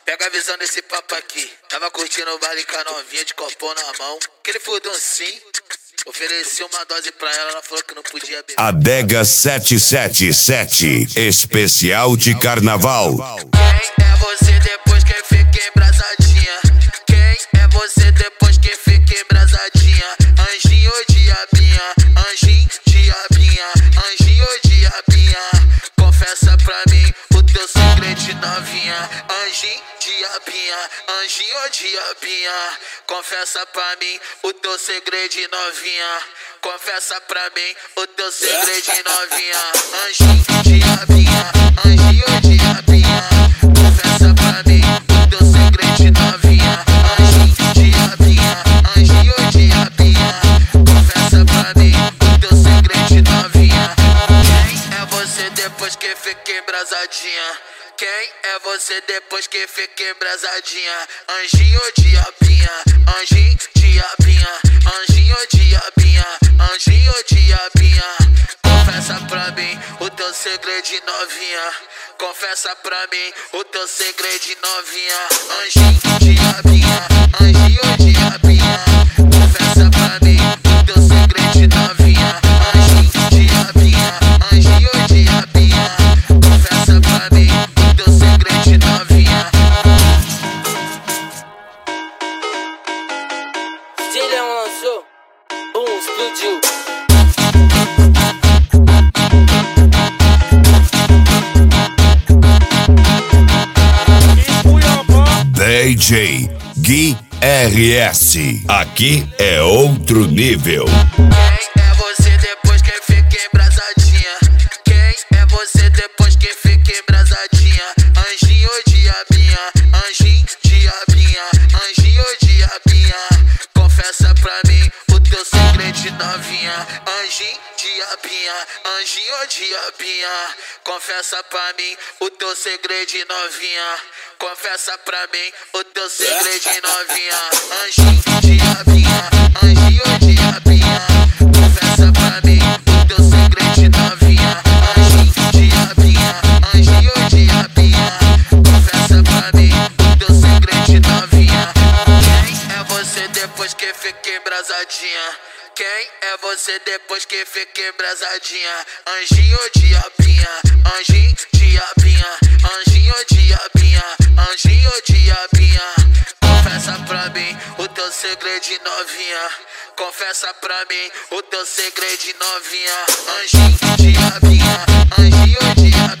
Pega a visão desse papo aqui. Tava curtindo o baile com a novinha de copão na mão. Aquele furduncinho. Ofereci uma dose pra ela, ela falou que não podia beber. Adega 777, especial de carnaval. Quem é você depois que fica embrasadinha? Quem é você depois que fica embrasadinha? Anjinho ou diabinha? Anjinho, diabinha. Anjinho ou diabinha? Confessa pra mim o teu segredo de novinha. Anjinho, diabinha. Anjinho ou diabinha? Confessa pra mim o teu segredo de novinha. Confessa pra mim o teu segredo de novinha. Anjinho, diabinha. Anjinho ou diabinha? Confessa pra mim o teu segredo de novinha. Anjinho, diabinha. Anjinho ou diabinha? Confessa pra mim o teu segredo de novinha. Quem é você depois que fica embrasadinha? Quem é você depois que fica embrasadinha? Anjinho ou diabinha? Anjinho, diabinha. Anjinho ou diabinha? Anjinho ou diabinha? Confessa pra mim o teu segredo de novinha. Confessa pra mim o teu segredo de novinha. Anjinho, diabinha. Anjinho ou diabinha? Confessa pra mim o teu segredo de novinha. Anjinho, diabinha. Anjinho ou diabinha? Confessa pra mim o teu segredo de novinha. Dilhão lançou, explodiu. DJ Gui RS, aqui é outro nível. Quem é você depois que fica embrasadinha? Quem é você depois que fica embrasadinha? Anjinho ou diabinha? Anjinho, diabinha. Anjinho ou diabinha? Confessa pra mim o teu segredo de novinha. Anjinho, diabinha. Anjinho ou diabinha? Confessa pra mim o teu segredo de novinha. Confessa pra mim o teu segredo de novinha. Anjinho, diabinha. Anjinho ou diabinha? Confessa pra mim o teu segredo de novinha. Anjinho, diabinha. Anjinho ou diabinha? Confessa pra mim o teu segredo de novinha. Quem é você depois que fica embrasadinha? Quem é você depois que fica embrasadinha? Anjinho ou diabinha? Anjinho, diabinha. Anjinho ou diabinha? Anjinho ou diabinha? Confessa pra mim o teu segredo de novinha. Confessa pra mim o teu segredo de novinha. Anjinho, diabinha. Anjinho ou diabinha?